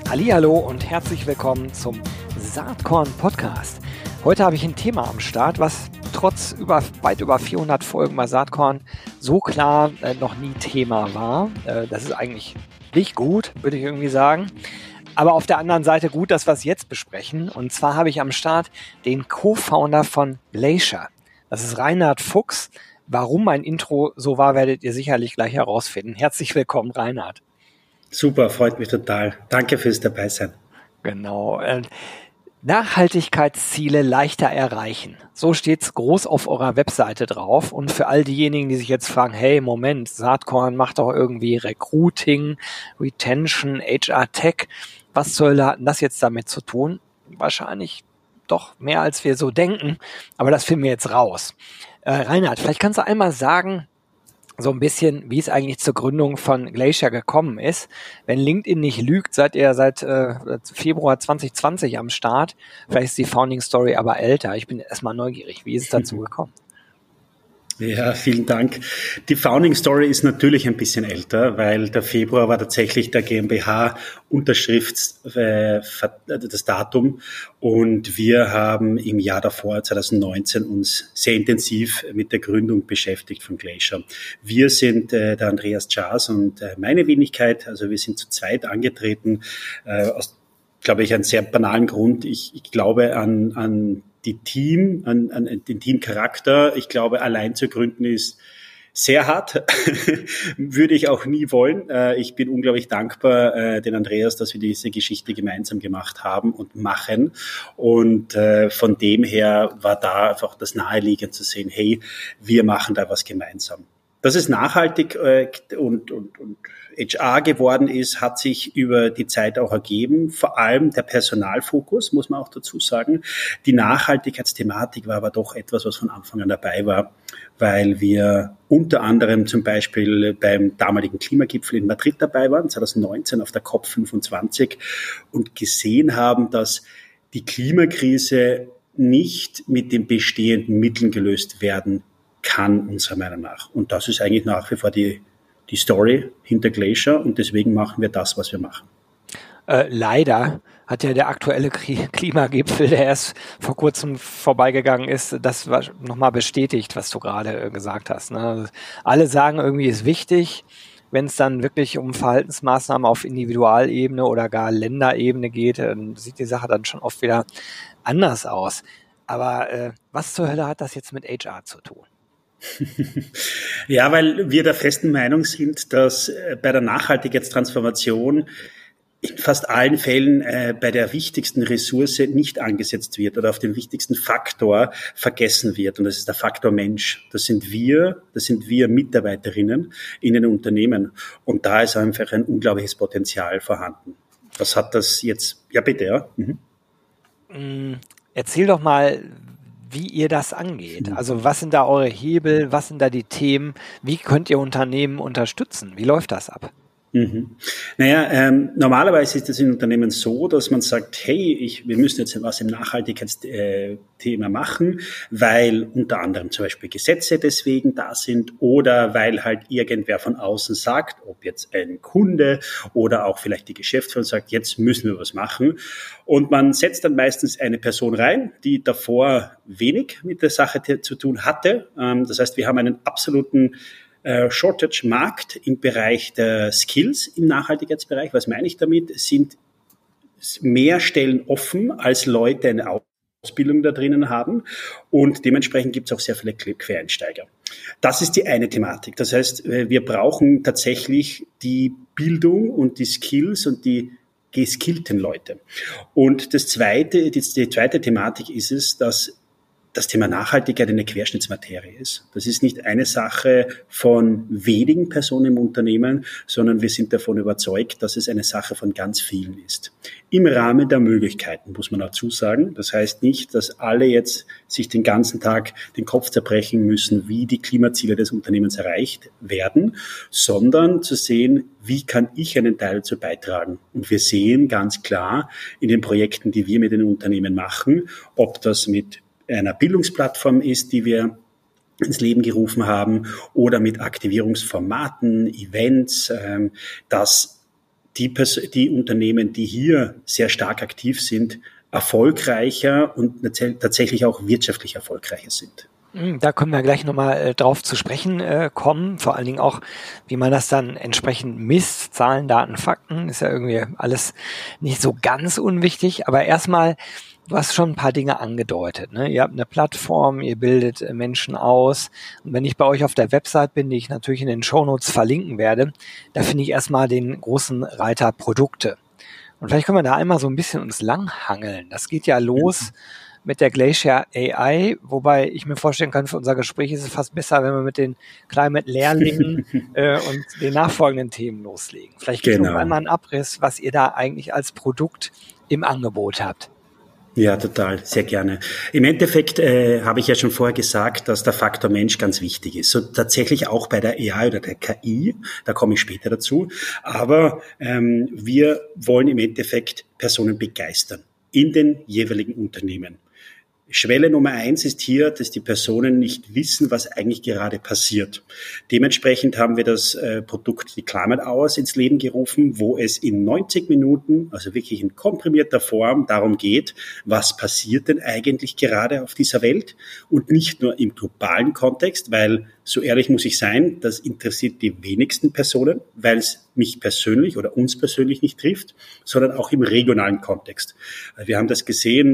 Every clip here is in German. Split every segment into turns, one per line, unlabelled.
Hallihallo und herzlich willkommen zum Saatkorn-Podcast. Heute habe ich ein Thema am Start, was trotz weit über 400 Folgen bei Saatkorn so klar noch nie Thema war. Das ist eigentlich nicht gut, würde ich irgendwie sagen. Aber auf der anderen Seite gut, dass wir es jetzt besprechen. Und zwar habe ich am Start den Co-Founder von Glacier. Das ist Reinhard Fuchs. Warum mein Intro so war, werdet ihr sicherlich gleich herausfinden. Herzlich willkommen, Reinhard.
Super, freut mich total. Danke fürs Dabeisein.
Genau. Nachhaltigkeitsziele leichter erreichen. So steht's groß auf eurer Webseite drauf. Und für all diejenigen, die sich jetzt fragen, hey, Moment, Saatkorn macht doch irgendwie Recruiting, Retention, HR Tech. Was zur Hölle hat denn das jetzt damit zu tun? Wahrscheinlich doch mehr, als wir so denken. Aber das finden wir jetzt raus. Reinhard, vielleicht kannst du einmal sagen, so ein bisschen, wie es eigentlich zur Gründung von Glacier gekommen ist. Wenn LinkedIn nicht lügt, seid ihr seit Februar 2020 am Start. Vielleicht ist die Founding Story aber älter. Ich bin erstmal neugierig. Wie ist es dazu gekommen?
Ja, vielen Dank. Die Founding Story ist natürlich ein bisschen älter, weil der Februar war tatsächlich der GmbH-Unterschrifts das Datum, und wir haben im Jahr davor, 2019, uns sehr intensiv mit der Gründung beschäftigt von Glacier. Wir sind der Andreas Schaas und meine Wenigkeit, also wir sind zu zweit angetreten, aus, glaube ich, einem sehr banalen Grund. Ich glaube an den Teamcharakter. Ich glaube, allein zu gründen ist sehr hart. Würde ich auch nie wollen. Ich bin unglaublich dankbar, den Andreas, dass wir diese Geschichte gemeinsam gemacht haben und machen. Und von dem her war da einfach das Naheliegend zu sehen, hey, wir machen da was gemeinsam. Dass es nachhaltig und HR geworden ist, hat sich über die Zeit auch ergeben. Vor allem der Personalfokus, muss man auch dazu sagen. Die Nachhaltigkeitsthematik war aber doch etwas, was von Anfang an dabei war, weil wir unter anderem zum Beispiel beim damaligen Klimagipfel in Madrid dabei waren, 2019 auf der COP25, und gesehen haben, dass die Klimakrise nicht mit den bestehenden Mitteln gelöst werden kann, unserer Meinung nach. Und das ist eigentlich nach wie vor die Story hinter Glacier, und deswegen machen wir das, was wir machen.
Leider hat ja der aktuelle Klimagipfel, der erst vor kurzem vorbeigegangen ist, das war nochmal bestätigt, was du gerade gesagt hast. Ne? Alle sagen, irgendwie ist wichtig. Wenn es dann wirklich um Verhaltensmaßnahmen auf Individualebene oder gar Länderebene geht, dann sieht die Sache dann schon oft wieder anders aus. Aber was zur Hölle hat das jetzt mit HR zu tun?
Ja, weil wir der festen Meinung sind, dass bei der Nachhaltigkeitstransformation in fast allen Fällen bei der wichtigsten Ressource nicht angesetzt wird oder auf den wichtigsten Faktor vergessen wird. Und das ist der Faktor Mensch. Das sind wir Mitarbeiterinnen in den Unternehmen. Und da ist einfach ein unglaubliches Potenzial vorhanden. Was hat das jetzt? Ja, bitte, ja.
Erzähl doch mal, wie ihr das angeht. Also was sind da eure Hebel, was sind da die Themen, wie könnt ihr Unternehmen unterstützen? Wie läuft das ab?
Naja, normalerweise ist es in Unternehmen so, dass man sagt, hey, wir müssen jetzt was im Nachhaltigkeitsthema machen, weil unter anderem zum Beispiel Gesetze deswegen da sind oder weil halt irgendwer von außen sagt, ob jetzt ein Kunde oder auch vielleicht die Geschäftsführung sagt, jetzt müssen wir was machen. Und man setzt dann meistens eine Person rein, die davor wenig mit der Sache zu tun hatte. Das heißt, wir haben einen absoluten Shortage-Markt im Bereich der Skills im Nachhaltigkeitsbereich. Was meine ich damit? Es sind mehr Stellen offen, als Leute eine Ausbildung da drinnen haben, und dementsprechend gibt es auch sehr viele Quereinsteiger. Das ist die eine Thematik. Das heißt, wir brauchen tatsächlich die Bildung und die Skills und die geskillten Leute. Und die zweite Thematik ist es, dass das Thema Nachhaltigkeit eine Querschnittsmaterie ist. Das ist nicht eine Sache von wenigen Personen im Unternehmen, sondern wir sind davon überzeugt, dass es eine Sache von ganz vielen ist. Im Rahmen der Möglichkeiten, muss man dazu sagen. Das heißt nicht, dass alle jetzt sich den ganzen Tag den Kopf zerbrechen müssen, wie die Klimaziele des Unternehmens erreicht werden, sondern zu sehen, wie kann ich einen Teil dazu beitragen. Und wir sehen ganz klar in den Projekten, die wir mit den Unternehmen machen, ob das mit einer Bildungsplattform ist, die wir ins Leben gerufen haben, oder mit Aktivierungsformaten, Events, dass die Unternehmen, die hier sehr stark aktiv sind, erfolgreicher und tatsächlich auch wirtschaftlich erfolgreicher sind.
Da können wir gleich nochmal drauf zu sprechen kommen, vor allen Dingen auch, wie man das dann entsprechend misst, Zahlen, Daten, Fakten, ist ja irgendwie alles nicht so ganz unwichtig, aber erstmal, du hast schon ein paar Dinge angedeutet, ne? Ihr habt eine Plattform, ihr bildet Menschen aus und wenn ich bei euch auf der Website bin, die ich natürlich in den Shownotes verlinken werde, da finde ich erstmal den großen Reiter Produkte. Und vielleicht können wir da einmal so ein bisschen uns langhangeln. Das geht ja los mit der Glacier AI, wobei ich mir vorstellen kann, für unser Gespräch ist es fast besser, wenn wir mit den Climate-Lehrlingen und den nachfolgenden Themen loslegen. Vielleicht gibt es noch einmal einen Abriss, was ihr da eigentlich als Produkt im Angebot habt.
Ja, total, sehr gerne. Im Endeffekt habe ich ja schon vorher gesagt, dass der Faktor Mensch ganz wichtig ist. So tatsächlich auch bei der AI oder der KI, da komme ich später dazu. Aber wir wollen im Endeffekt Personen begeistern in den jeweiligen Unternehmen. Schwelle Nummer 1 ist hier, dass die Personen nicht wissen, was eigentlich gerade passiert. Dementsprechend haben wir das Produkt die Climate Hours ins Leben gerufen, wo es in 90 Minuten, also wirklich in komprimierter Form, darum geht, was passiert denn eigentlich gerade auf dieser Welt und nicht nur im globalen Kontext, weil, so ehrlich muss ich sein, das interessiert die wenigsten Personen, weil es mich persönlich oder uns persönlich nicht trifft, sondern auch im regionalen Kontext. Wir haben das gesehen,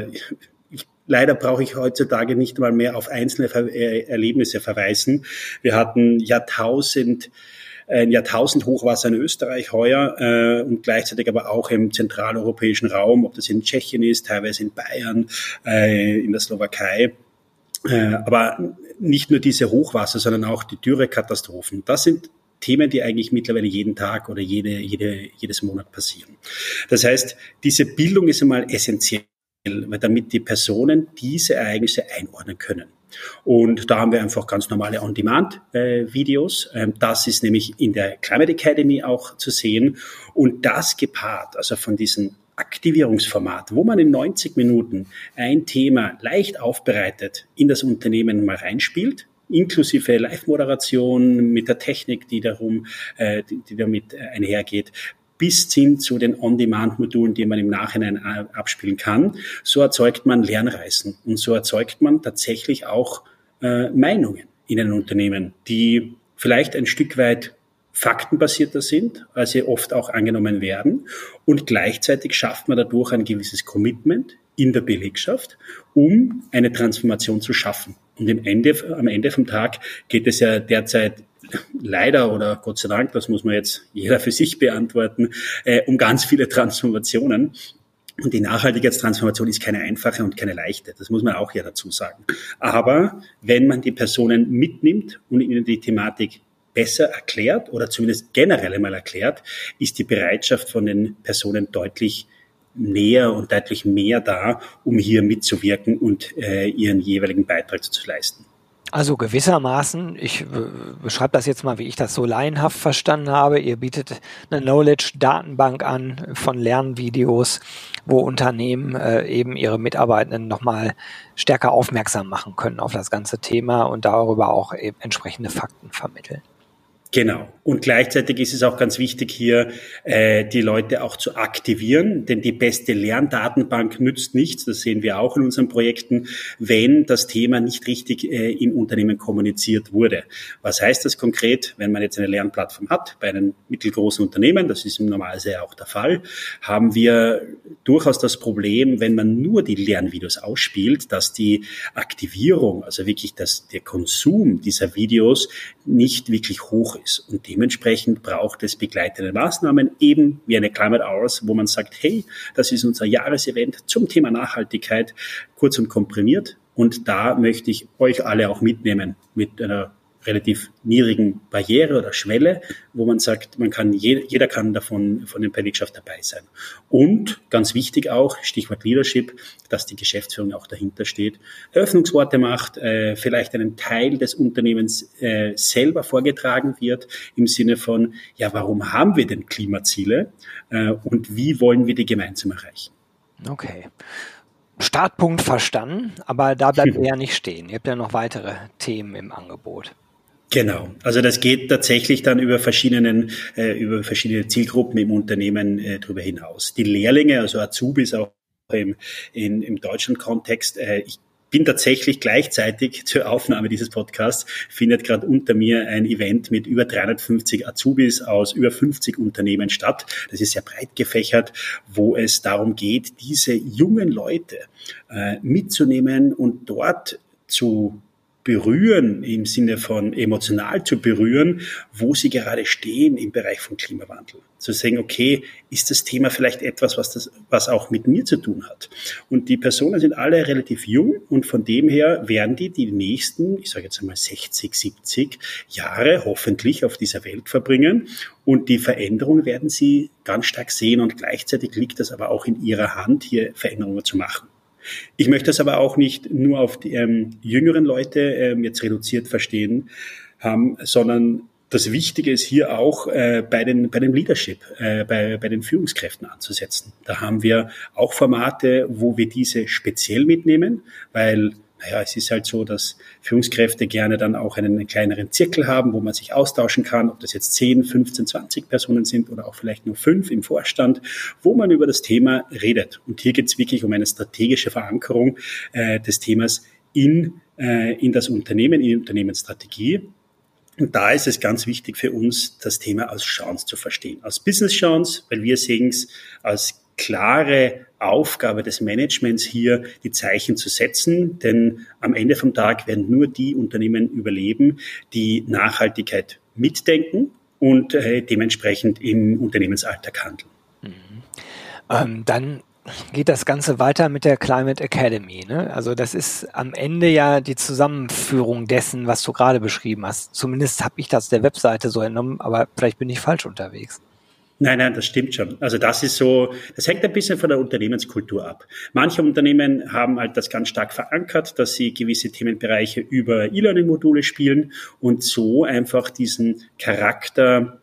leider brauche ich heutzutage nicht mal mehr auf einzelne Erlebnisse verweisen. Wir hatten ein Jahrtausend Hochwasser in Österreich heuer und gleichzeitig aber auch im zentraleuropäischen Raum, ob das in Tschechien ist, teilweise in Bayern, in der Slowakei. Aber nicht nur diese Hochwasser, sondern auch die Dürrekatastrophen. Das sind Themen, die eigentlich mittlerweile jeden Tag oder jedes Monat passieren. Das heißt, diese Bildung ist einmal essentiell, damit die Personen diese Ereignisse einordnen können. Und da haben wir einfach ganz normale On-Demand-Videos. Das ist nämlich in der Climate Academy auch zu sehen. Und das gepaart, also von diesem Aktivierungsformat, wo man in 90 Minuten ein Thema leicht aufbereitet in das Unternehmen mal reinspielt, inklusive Live-Moderation mit der Technik, die damit einhergeht, bis hin zu den On-Demand-Modulen, die man im Nachhinein abspielen kann. So erzeugt man Lernreisen und so erzeugt man tatsächlich auch Meinungen in einem Unternehmen, die vielleicht ein Stück weit faktenbasierter sind, als sie oft auch angenommen werden. Und gleichzeitig schafft man dadurch ein gewisses Commitment in der Belegschaft, um eine Transformation zu schaffen. Und am Ende vom Tag geht es ja derzeit leider oder Gott sei Dank, das muss man jetzt jeder für sich beantworten, um ganz viele Transformationen. Und die Nachhaltigkeitstransformation ist keine einfache und keine leichte. Das muss man auch ja dazu sagen. Aber wenn man die Personen mitnimmt und ihnen die Thematik besser erklärt oder zumindest generell einmal erklärt, ist die Bereitschaft von den Personen deutlich näher und deutlich mehr da, um hier mitzuwirken und ihren jeweiligen Beitrag zu leisten.
Also gewissermaßen, ich beschreibe das jetzt mal, wie ich das so laienhaft verstanden habe, ihr bietet eine Knowledge-Datenbank an von Lernvideos, wo Unternehmen eben ihre Mitarbeitenden nochmal stärker aufmerksam machen können auf das ganze Thema und darüber auch eben entsprechende Fakten vermitteln.
Genau. Und gleichzeitig ist es auch ganz wichtig, hier die Leute auch zu aktivieren, denn die beste Lerndatenbank nützt nichts, das sehen wir auch in unseren Projekten, wenn das Thema nicht richtig im Unternehmen kommuniziert wurde. Was heißt das konkret? Wenn man jetzt eine Lernplattform hat, bei einem mittelgroßen Unternehmen, das ist im Normalfall auch der Fall, haben wir durchaus das Problem, wenn man nur die Lernvideos ausspielt, dass die Aktivierung, also wirklich der Konsum dieser Videos nicht wirklich hoch ist. Und dementsprechend braucht es begleitende Maßnahmen, eben wie eine Climate Hours, wo man sagt, hey, das ist unser Jahresevent zum Thema Nachhaltigkeit, kurz und komprimiert. Und da möchte ich euch alle auch mitnehmen mit einer relativ niedrigen Barriere oder Schwelle, wo man sagt, jeder kann von der Belegschaft dabei sein. Und ganz wichtig auch, Stichwort Leadership, dass die Geschäftsführung auch dahinter steht, Eröffnungsworte macht, vielleicht einen Teil des Unternehmens selber vorgetragen wird, im Sinne von, ja, warum haben wir denn Klimaziele und wie wollen wir die gemeinsam erreichen?
Okay. Startpunkt verstanden, aber da bleibt ihr ja nicht stehen. Ihr habt ja noch weitere Themen im Angebot.
Genau. Also das geht tatsächlich dann über verschiedene Zielgruppen im Unternehmen darüber hinaus. Die Lehrlinge, also Azubis auch im deutschen Kontext, ich bin tatsächlich gleichzeitig zur Aufnahme dieses Podcasts, findet gerade unter mir ein Event mit über 350 Azubis aus über 50 Unternehmen statt. Das ist sehr breit gefächert, wo es darum geht, diese jungen Leute mitzunehmen und dort zu berühren, im Sinne von emotional zu berühren, wo sie gerade stehen im Bereich von Klimawandel. Zu sagen, okay, ist das Thema vielleicht etwas, was auch mit mir zu tun hat? Und die Personen sind alle relativ jung und von dem her werden die nächsten, ich sage jetzt einmal 60, 70 Jahre hoffentlich auf dieser Welt verbringen und die Veränderungen werden sie ganz stark sehen und gleichzeitig liegt das aber auch in ihrer Hand, hier Veränderungen zu machen. Ich möchte das aber auch nicht nur auf die jüngeren Leute jetzt reduziert verstehen haben, sondern das Wichtige ist hier auch bei dem Leadership, bei den Führungskräften anzusetzen. Da haben wir auch Formate, wo wir diese speziell mitnehmen, weil es ist halt so, dass Führungskräfte gerne dann auch einen kleineren Zirkel haben, wo man sich austauschen kann, ob das jetzt 10, 15, 20 Personen sind oder auch vielleicht nur 5 im Vorstand, wo man über das Thema redet. Und hier geht es wirklich um eine strategische Verankerung des Themas in das Unternehmen, in die Unternehmensstrategie. Und da ist es ganz wichtig für uns, das Thema als Chance zu verstehen. Als Business Chance, weil wir sehen es als klare Aufgabe des Managements hier, die Zeichen zu setzen, denn am Ende vom Tag werden nur die Unternehmen überleben, die Nachhaltigkeit mitdenken und dementsprechend im Unternehmensalltag handeln.
Dann geht das Ganze weiter mit der Climate Academy, ne? Also das ist am Ende ja die Zusammenführung dessen, was du gerade beschrieben hast. Zumindest habe ich das der Webseite so entnommen, aber vielleicht bin ich falsch unterwegs.
Nein, das stimmt schon. Also das hängt ein bisschen von der Unternehmenskultur ab. Manche Unternehmen haben halt das ganz stark verankert, dass sie gewisse Themenbereiche über E-Learning-Module spielen und so einfach diesen Charakter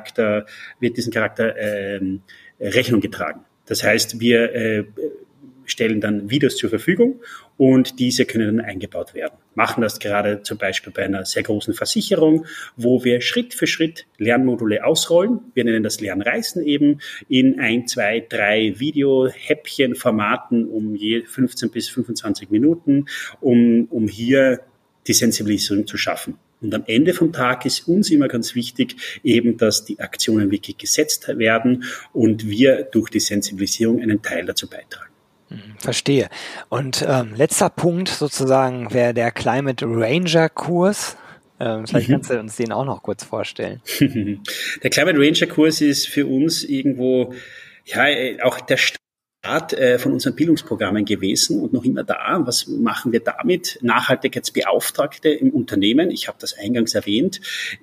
Rechnung getragen. Das heißt, wir stellen dann Videos zur Verfügung und diese können dann eingebaut werden. Machen das gerade zum Beispiel bei einer sehr großen Versicherung, wo wir Schritt für Schritt Lernmodule ausrollen. Wir nennen das Lernreisen eben in 1, 2, 3 Video-Häppchen-Formaten um je 15 bis 25 Minuten, um hier die Sensibilisierung zu schaffen. Und am Ende vom Tag ist uns immer ganz wichtig, eben, dass die Aktionen wirklich gesetzt werden und wir durch die Sensibilisierung einen Teil dazu beitragen.
Verstehe. Und letzter Punkt sozusagen wäre der Climate Ranger Kurs. Vielleicht kannst du uns den auch noch kurz vorstellen.
Der Climate Ranger Kurs ist für uns irgendwo auch der Start von unseren Bildungsprogrammen gewesen und noch immer da. Was machen wir damit? Nachhaltigkeitsbeauftragte im Unternehmen, ich habe das eingangs erwähnt,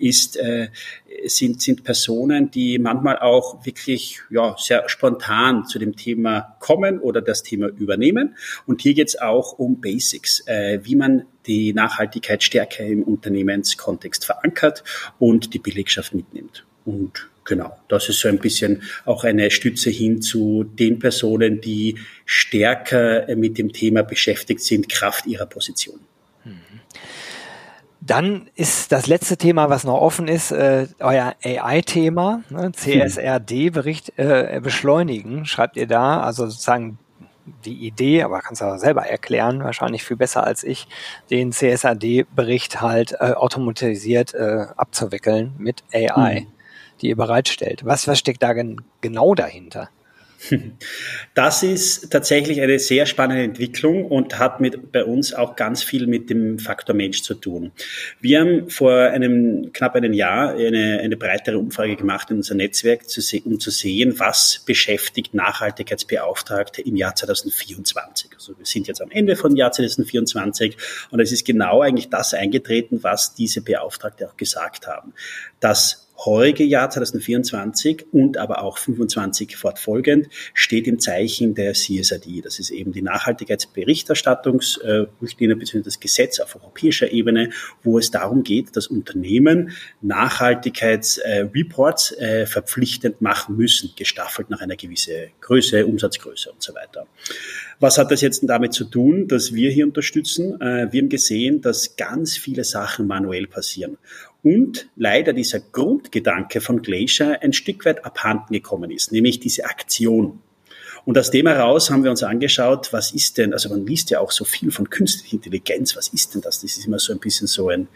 sind Personen, die manchmal auch wirklich sehr spontan zu dem Thema kommen oder das Thema übernehmen. Und hier geht es auch um Basics, wie man die Nachhaltigkeit stärker im Unternehmenskontext verankert und die Belegschaft mitnimmt. Und genau, das ist so ein bisschen auch eine Stütze hin zu den Personen, die stärker mit dem Thema beschäftigt sind, Kraft ihrer Position.
Dann ist das letzte Thema, was noch offen ist, euer AI-Thema, ne? CSRD-Bericht beschleunigen, schreibt ihr da, also sozusagen die Idee, aber kannst du auch selber erklären, wahrscheinlich viel besser als ich, den CSRD-Bericht halt automatisiert abzuwickeln mit AI, die ihr bereitstellt. Was steckt da genau dahinter?
Das ist tatsächlich eine sehr spannende Entwicklung und hat bei uns auch ganz viel mit dem Faktor Mensch zu tun. Wir haben vor knapp einem Jahr eine breitere Umfrage gemacht in unser Netzwerk, um zu sehen, was beschäftigt Nachhaltigkeitsbeauftragte im Jahr 2024. Also wir sind jetzt am Ende von Jahr 2024 und es ist genau eigentlich das eingetreten, was diese Beauftragte auch gesagt haben. Das heurige Jahr 2024 und aber auch 25 fortfolgend steht im Zeichen der CSRD. Das ist eben die Nachhaltigkeitsberichterstattungsrichtlinie bzw. das Gesetz auf europäischer Ebene, wo es darum geht, dass Unternehmen Nachhaltigkeitsreports verpflichtend machen müssen, gestaffelt nach einer gewissen Größe, Umsatzgröße und so weiter. Was hat das jetzt damit zu tun, dass wir hier unterstützen? Wir haben gesehen, dass ganz viele Sachen manuell passieren. Und leider dieser Grundgedanke von Glacier ein Stück weit abhanden gekommen ist, nämlich diese Aktion. Und aus dem heraus haben wir uns angeschaut, was ist denn, also man liest ja auch so viel von künstlicher Intelligenz, was ist denn das? Das ist immer so ein bisschen so ein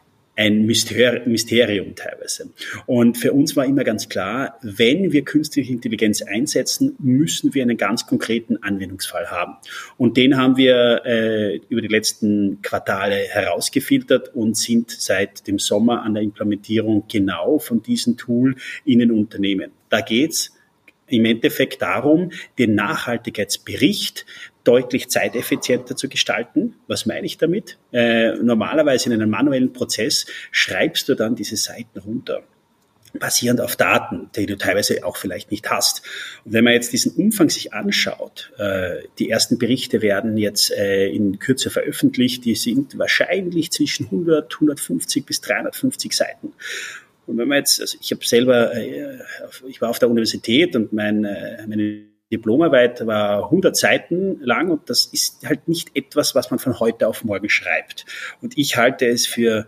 Mysterium teilweise. Und für uns war immer ganz klar, wenn wir künstliche Intelligenz einsetzen, müssen wir einen ganz konkreten Anwendungsfall haben. Und den haben wir über die letzten Quartale herausgefiltert und sind seit dem Sommer an der Implementierung genau von diesem Tool in den Unternehmen. Da geht's im Endeffekt darum, den Nachhaltigkeitsbericht deutlich zeiteffizienter zu gestalten. Was meine ich damit? Normalerweise in einem manuellen Prozess schreibst du dann diese Seiten runter, basierend auf Daten, die du teilweise auch vielleicht nicht hast. Und wenn man jetzt diesen Umfang sich anschaut, die ersten Berichte werden jetzt in Kürze veröffentlicht, die sind wahrscheinlich zwischen 100, 150 bis 350 Seiten. Und wenn man jetzt, also ich war auf der Universität und meine Diplomarbeit war 100 Seiten lang und das ist halt nicht etwas, was man von heute auf morgen schreibt. Und ich halte es für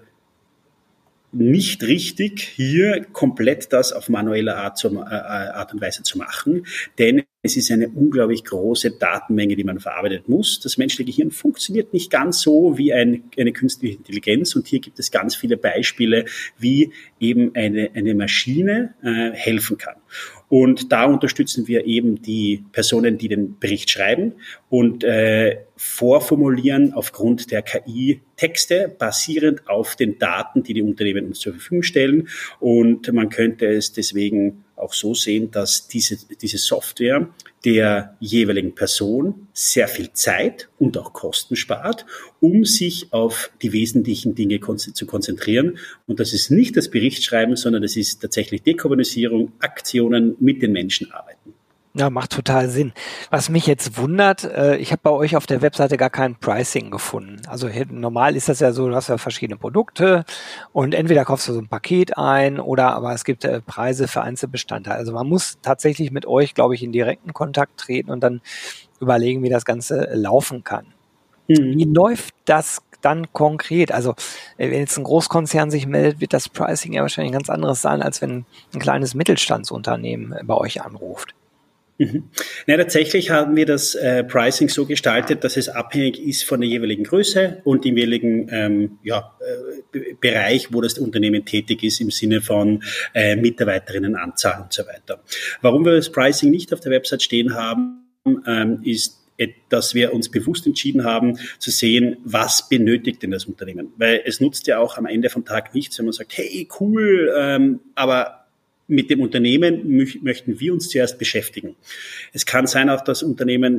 nicht richtig, hier komplett das auf manuelle Art und Weise zu machen, denn es ist eine unglaublich große Datenmenge, die man verarbeiten muss. Das menschliche Gehirn funktioniert nicht ganz so wie eine künstliche Intelligenz und hier gibt es ganz viele Beispiele, wie eben eine Maschine helfen kann. Und da unterstützen wir eben die Personen, die den Bericht schreiben und vorformulieren aufgrund der KI Texte basierend auf den Daten, die die Unternehmen uns zur Verfügung stellen. Und man könnte es deswegen auch so sehen, dass diese Software der jeweiligen Person sehr viel Zeit und auch Kosten spart, um sich auf die wesentlichen Dinge zu konzentrieren. Und das ist nicht das Berichtsschreiben, sondern das ist tatsächlich Dekarbonisierung, Aktionen mit den Menschen arbeiten.
Ja, macht total Sinn. Was mich jetzt wundert, ich habe bei euch auf der Webseite gar kein Pricing gefunden. Also normal ist das ja so, du hast ja verschiedene Produkte und entweder kaufst du so ein Paket ein oder aber es gibt Preise für Einzelbestandteile. Also man muss tatsächlich mit euch, glaube ich, in direkten Kontakt treten und dann überlegen, wie das Ganze laufen kann. Wie läuft das dann konkret? Also wenn jetzt ein Großkonzern sich meldet, wird das Pricing ja wahrscheinlich ein ganz anderes sein, als wenn ein kleines Mittelstandsunternehmen bei euch anruft.
Ja, tatsächlich haben wir das Pricing so gestaltet, dass es abhängig ist von der jeweiligen Größe und dem jeweiligen Bereich, wo das Unternehmen tätig ist, im Sinne von Mitarbeiterinnenanzahl und so weiter. Warum wir das Pricing nicht auf der Website stehen haben, ist, dass wir uns bewusst entschieden haben, zu sehen, was benötigt denn das Unternehmen. Weil es nutzt ja auch am Ende vom Tag nichts, wenn man sagt, hey, cool, aber mit dem Unternehmen möchten wir uns zuerst beschäftigen. Es kann sein, auch das Unternehmen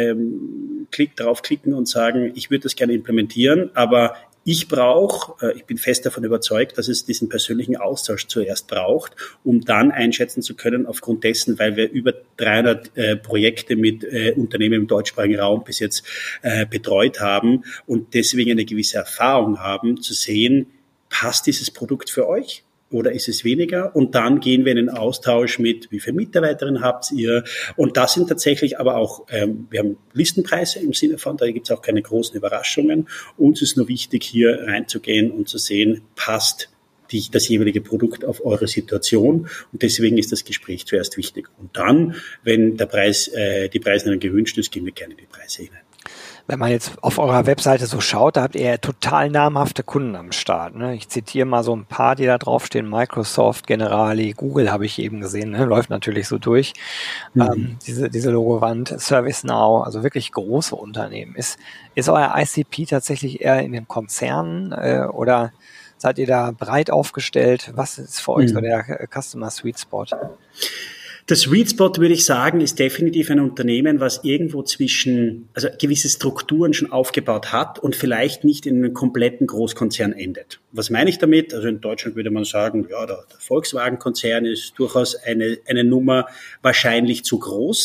darauf klicken und sagen, ich würde das gerne implementieren, aber ich bin fest davon überzeugt, dass es diesen persönlichen Austausch zuerst braucht, um dann einschätzen zu können, aufgrund dessen, weil wir über 300 Projekte mit Unternehmen im deutschsprachigen Raum bis jetzt betreut haben und deswegen eine gewisse Erfahrung haben, zu sehen, passt dieses Produkt für euch? Oder ist es weniger? Und dann gehen wir in den Austausch mit, wie viele Mitarbeiterinnen habt ihr? Und das sind tatsächlich aber auch, wir haben Listenpreise im Sinne von, da gibt es auch keine großen Überraschungen. Uns ist nur wichtig, hier reinzugehen und zu sehen, passt das jeweilige Produkt auf eure Situation. Und deswegen ist das Gespräch zuerst wichtig. Und dann, wenn die Preisnennung gewünscht ist, gehen wir gerne in die Preise hinein.
Wenn man jetzt auf eurer Webseite so schaut, da habt ihr ja total namhafte Kunden am Start. Ne? Ich zitiere mal so ein paar, die da draufstehen. Microsoft, Generali, Google habe ich eben gesehen, ne? Läuft natürlich so durch. Diese Logowand, ServiceNow, also wirklich große Unternehmen. Ist euer ICP tatsächlich eher in den Konzernen oder seid ihr da breit aufgestellt? Was ist für euch so der Customer Sweet Spot?
Das Sweet Spot, würde ich sagen, ist definitiv ein Unternehmen, was irgendwo also gewisse Strukturen schon aufgebaut hat und vielleicht nicht in einem kompletten Großkonzern endet. Was meine ich damit? Also in Deutschland würde man sagen, ja, der Volkswagen-Konzern ist durchaus eine Nummer wahrscheinlich zu groß.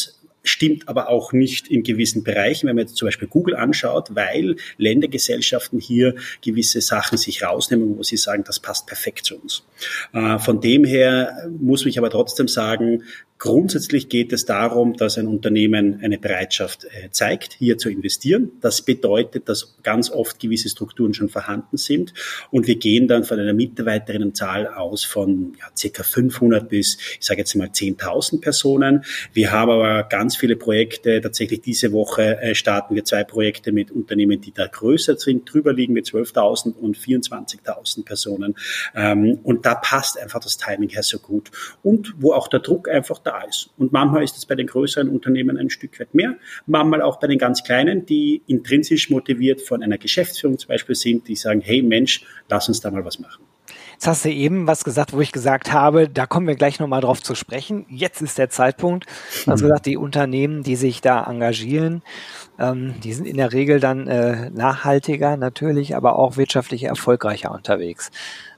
stimmt aber auch nicht in gewissen Bereichen, wenn man jetzt zum Beispiel Google anschaut, weil Ländergesellschaften hier gewisse Sachen sich rausnehmen, wo sie sagen, das passt perfekt zu uns. Von dem her muss ich aber trotzdem sagen, grundsätzlich geht es darum, dass ein Unternehmen eine Bereitschaft zeigt, hier zu investieren. Das bedeutet, dass ganz oft gewisse Strukturen schon vorhanden sind und wir gehen dann von einer Mitarbeiterinnenzahl aus von ca. 500 bis, ich sage jetzt mal 10.000 Personen. Wir haben aber ganz viele Projekte. Tatsächlich diese Woche starten wir 2 Projekte mit Unternehmen, die da größer sind, drüber liegen mit 12.000 und 24.000 Personen. Und da passt einfach das Timing her so gut. Und wo auch der Druck einfach da ist. Und manchmal ist es bei den größeren Unternehmen ein Stück weit mehr, manchmal auch bei den ganz kleinen, die intrinsisch motiviert von einer Geschäftsführung zum Beispiel sind, die sagen, hey Mensch, lass uns da mal was machen.
Jetzt hast du eben was gesagt, wo ich gesagt habe, da kommen wir gleich nochmal drauf zu sprechen. Jetzt ist der Zeitpunkt. Du hast gesagt, die Unternehmen, die sich da engagieren, die sind in der Regel dann nachhaltiger natürlich, aber auch wirtschaftlich erfolgreicher unterwegs.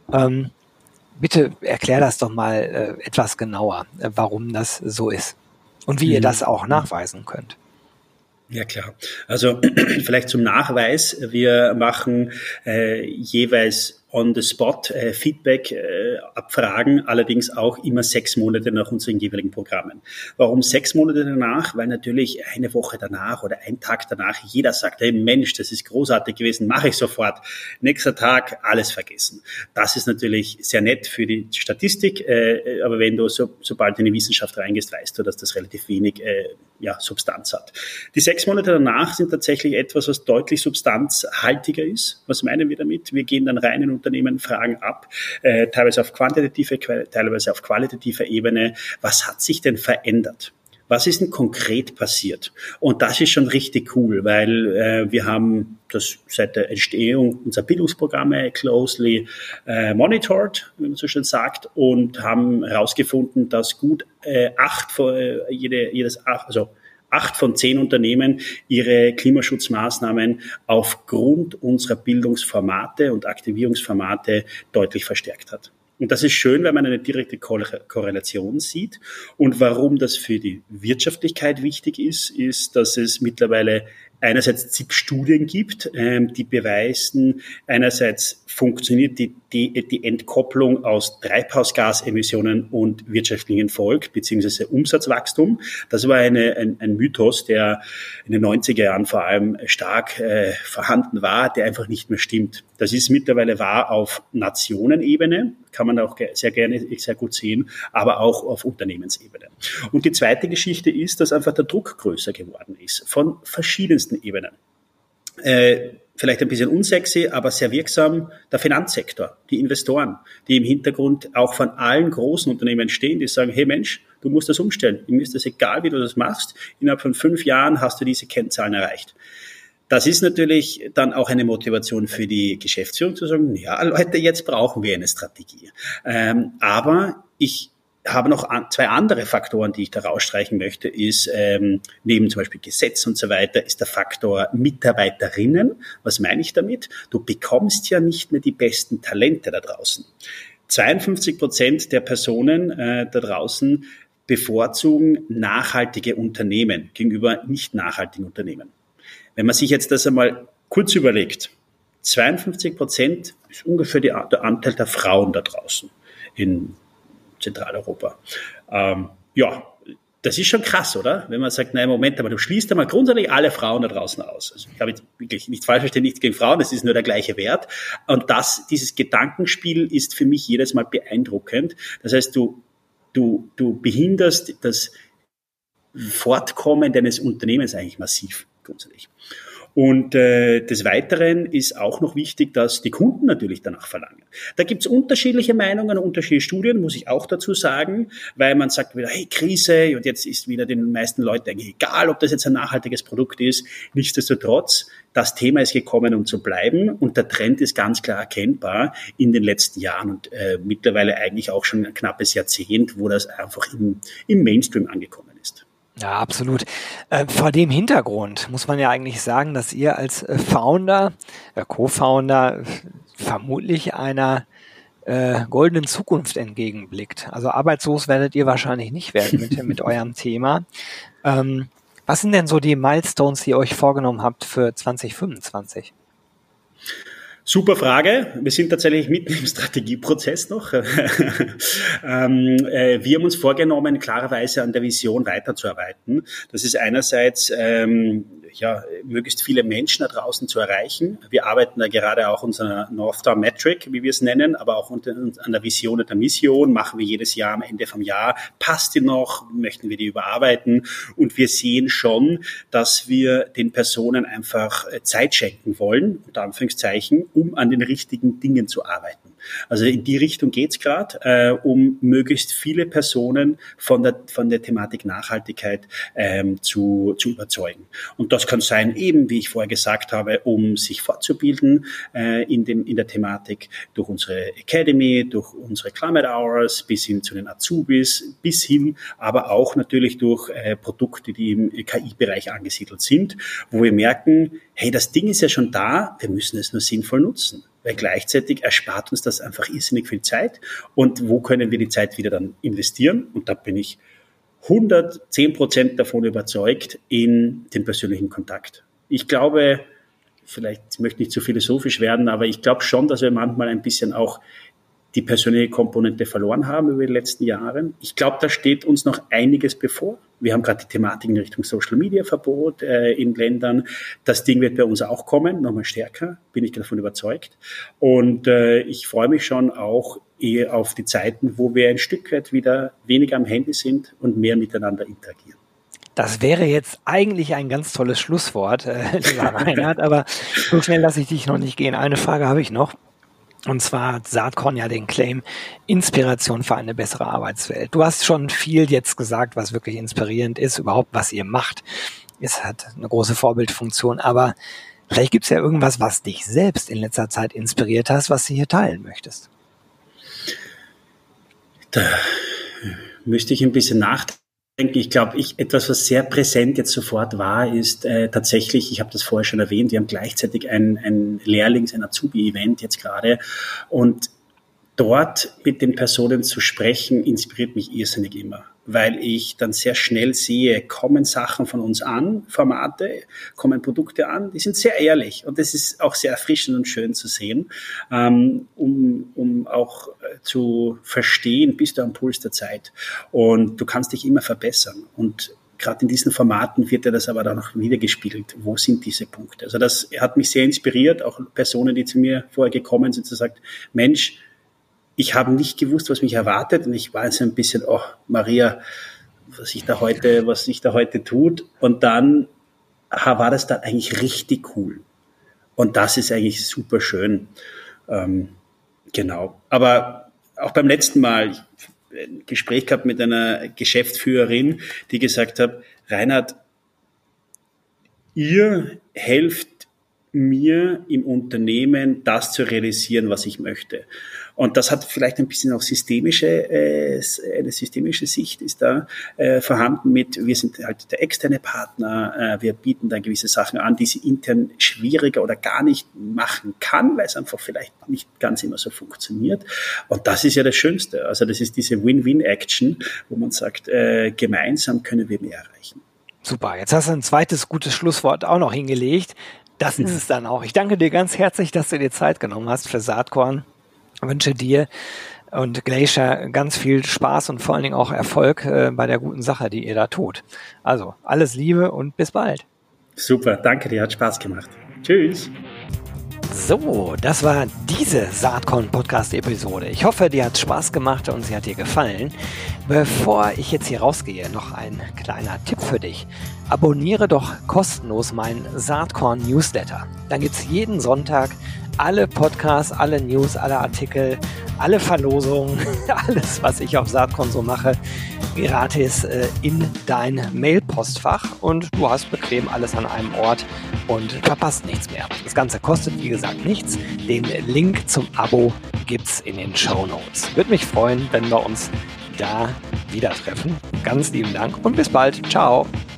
Bitte erklär das doch mal etwas genauer, warum das so ist und wie ihr das auch nachweisen könnt.
Ja klar. Also vielleicht zum Nachweis. Wir machen jeweils on-the-spot Feedback abfragen, allerdings auch immer 6 Monate nach unseren jeweiligen Programmen. Warum 6 Monate danach? Weil natürlich eine Woche danach oder ein Tag danach jeder sagt, hey Mensch, das ist großartig gewesen, mache ich sofort. Nächster Tag, alles vergessen. Das ist natürlich sehr nett für die Statistik, aber wenn du sobald du in die Wissenschaft reingehst, weißt du, dass das relativ wenig Substanz hat. Die 6 Monate danach sind tatsächlich etwas, was deutlich substanzhaltiger ist. Was meinen wir damit? Wir gehen dann rein in Unternehmen, fragen ab, teilweise auf quantitativer, teilweise auf qualitativer Ebene. Was hat sich denn verändert? Was ist denn konkret passiert? Und das ist schon richtig cool, weil wir haben das seit der Entstehung unserer Bildungsprogramme closely monitored, wie man so schön sagt, und haben herausgefunden, dass gut 8 von 10 Unternehmen ihre Klimaschutzmaßnahmen aufgrund unserer Bildungsformate und Aktivierungsformate deutlich verstärkt hat. Und das ist schön, weil man eine direkte Korrelation sieht. Und warum das für die Wirtschaftlichkeit wichtig ist, dass es mittlerweile einerseits zig Studien gibt, die beweisen, einerseits funktioniert die Entkopplung aus Treibhausgasemissionen und wirtschaftlichen Erfolg bzw. Umsatzwachstum. Das war ein Mythos, der in den 90er Jahren vor allem stark vorhanden war, der einfach nicht mehr stimmt. Das ist mittlerweile wahr auf Nationenebene, kann man auch sehr gut sehen, aber auch auf Unternehmensebene. Und die zweite Geschichte ist, dass einfach der Druck größer geworden ist, von verschiedensten Ebenen. Vielleicht ein bisschen unsexy, aber sehr wirksam, der Finanzsektor, die Investoren, die im Hintergrund auch von allen großen Unternehmen stehen, die sagen, hey Mensch, du musst das umstellen. Mir ist das egal, wie du das machst. Innerhalb von 5 Jahren hast du diese Kennzahlen erreicht. Das ist natürlich dann auch eine Motivation für die Geschäftsführung zu sagen, ja Leute, jetzt brauchen wir eine Strategie. Aber ich habe noch 2 andere Faktoren, die ich da rausstreichen möchte, ist neben zum Beispiel Gesetz und so weiter, ist der Faktor Mitarbeiterinnen. Was meine ich damit? Du bekommst ja nicht mehr die besten Talente da draußen. 52% der Personen da draußen bevorzugen nachhaltige Unternehmen gegenüber nicht nachhaltigen Unternehmen. Wenn man sich jetzt das einmal kurz überlegt, 52% ist ungefähr der Anteil der Frauen da draußen in Zentraleuropa. Das ist schon krass, oder? Wenn man sagt, nein, Moment, aber du schließt einmal grundsätzlich alle Frauen da draußen aus. Also ich habe jetzt wirklich nicht falsch verstehen, nichts gegen Frauen, es ist nur der gleiche Wert. Und dieses Gedankenspiel ist für mich jedes Mal beeindruckend. Das heißt, du behinderst das Fortkommen deines Unternehmens eigentlich massiv grundsätzlich. Und des Weiteren ist auch noch wichtig, dass die Kunden natürlich danach verlangen. Da gibt's unterschiedliche Meinungen, unterschiedliche Studien, muss ich auch dazu sagen, weil man sagt wieder, hey, Krise, und jetzt ist wieder den meisten Leuten eigentlich egal, ob das jetzt ein nachhaltiges Produkt ist. Nichtsdestotrotz, das Thema ist gekommen, um zu bleiben, und der Trend ist ganz klar erkennbar in den letzten Jahren und mittlerweile eigentlich auch schon ein knappes Jahrzehnt, wo das einfach im Mainstream angekommen ist.
Ja, absolut. Vor dem Hintergrund muss man ja eigentlich sagen, dass ihr als Founder, Co-Founder vermutlich einer goldenen Zukunft entgegenblickt. Also arbeitslos werdet ihr wahrscheinlich nicht werden mit eurem Thema. Was sind denn so die Milestones, die ihr euch vorgenommen habt für 2025?
Super Frage. Wir sind tatsächlich mitten im Strategieprozess noch. Wir haben uns vorgenommen, klarerweise an der Vision weiterzuarbeiten. Das ist einerseits möglichst viele Menschen da draußen zu erreichen. Wir arbeiten da gerade auch unserer North Star Metric, wie wir es nennen, aber auch an der Vision und der Mission machen wir jedes Jahr am Ende vom Jahr. Passt die noch? Möchten wir die überarbeiten? Und wir sehen schon, dass wir den Personen einfach Zeit schenken wollen, unter Anführungszeichen, um an den richtigen Dingen zu arbeiten. Also in die Richtung geht's gerade, um möglichst viele Personen von der Thematik Nachhaltigkeit zu überzeugen. Und das kann sein, eben wie ich vorher gesagt habe, um sich fortzubilden in der Thematik durch unsere Academy, durch unsere Climate Hours bis hin zu den Azubis, bis hin aber auch natürlich durch Produkte, die im KI-Bereich angesiedelt sind, wo wir merken, hey, das Ding ist ja schon da, wir müssen es nur sinnvoll nutzen. Weil gleichzeitig erspart uns das einfach irrsinnig viel Zeit. Und wo können wir die Zeit wieder dann investieren? Und da bin ich 110% davon überzeugt in den persönlichen Kontakt. Ich glaube, vielleicht möchte ich nicht zu philosophisch werden, aber ich glaube schon, dass wir manchmal ein bisschen auch die persönliche Komponente verloren haben über die letzten Jahre. Ich glaube, da steht uns noch einiges bevor. Wir haben gerade die Thematik in Richtung Social-Media-Verbot in Ländern. Das Ding wird bei uns auch kommen, nochmal stärker, bin ich davon überzeugt. Und ich freue mich schon auch eher auf die Zeiten, wo wir ein Stück weit wieder weniger am Handy sind und mehr miteinander interagieren.
Das wäre jetzt eigentlich ein ganz tolles Schlusswort, lieber Reinhard, aber so schnell lasse ich dich noch nicht gehen. Eine Frage habe ich noch. Und zwar hat Saatkorn ja den Claim Inspiration für eine bessere Arbeitswelt. Du hast schon viel jetzt gesagt, was wirklich inspirierend ist, überhaupt was ihr macht. Es hat eine große Vorbildfunktion, aber vielleicht gibt es ja irgendwas, was dich selbst in letzter Zeit inspiriert hast, was du hier teilen möchtest.
Da müsste ich ein bisschen nachdenken. Ich glaube, etwas, was sehr präsent jetzt sofort war, ist tatsächlich, ich habe das vorher schon erwähnt, wir haben gleichzeitig ein ein Azubi-Event jetzt gerade und dort mit den Personen zu sprechen, inspiriert mich irrsinnig immer, weil ich dann sehr schnell sehe, kommen Sachen von uns an, Formate, kommen Produkte an, die sind sehr ehrlich und das ist auch sehr erfrischend und schön zu sehen, um auch zu verstehen, bist du am Puls der Zeit und du kannst dich immer verbessern und gerade in diesen Formaten wird ja das aber dann auch wiedergespiegelt. Wo sind diese Punkte? Also das hat mich sehr inspiriert, auch Personen, die zu mir vorher gekommen sind, zu sagen, Mensch, ich habe nicht gewusst, was mich erwartet und ich war jetzt ein bisschen, oh Maria, was sich da heute tut und dann war das dann eigentlich richtig cool und das ist eigentlich super schön. Genau, aber auch beim letzten Mal ein Gespräch gehabt mit einer Geschäftsführerin, die gesagt hat, Reinhard, ihr helft mir im Unternehmen das zu realisieren, was ich möchte. Und das hat vielleicht ein bisschen auch eine systemische Sicht ist da vorhanden mit, wir sind halt der externe Partner, wir bieten da gewisse Sachen an, die sie intern schwieriger oder gar nicht machen kann, weil es einfach vielleicht nicht ganz immer so funktioniert. Und das ist ja das Schönste. Also das ist diese Win-Win-Action, wo man sagt, gemeinsam können wir mehr erreichen.
Super, jetzt hast du ein zweites gutes Schlusswort auch noch hingelegt. Das ist es dann auch. Ich danke dir ganz herzlich, dass du dir Zeit genommen hast für Saatkorn. Ich wünsche dir und Glacier ganz viel Spaß und vor allen Dingen auch Erfolg bei der guten Sache, die ihr da tut. Also alles Liebe und bis bald.
Super, danke dir, hat Spaß gemacht. Tschüss.
So, das war diese Saatkorn-Podcast-Episode. Ich hoffe, dir hat Spaß gemacht und sie hat dir gefallen. Bevor ich jetzt hier rausgehe, noch ein kleiner Tipp für dich. Abonniere doch kostenlos meinen Saatkorn-Newsletter. Dann gibt's jeden Sonntag alle Podcasts, alle News, alle Artikel, alle Verlosungen, alles, was ich auf Saatkorn so mache, gratis in dein Mailpostfach und du hast bequem alles an einem Ort und verpasst nichts mehr. Das Ganze kostet, wie gesagt, nichts. Den Link zum Abo gibt's in den Shownotes. Würde mich freuen, wenn wir uns da wieder treffen. Ganz lieben Dank und bis bald. Ciao.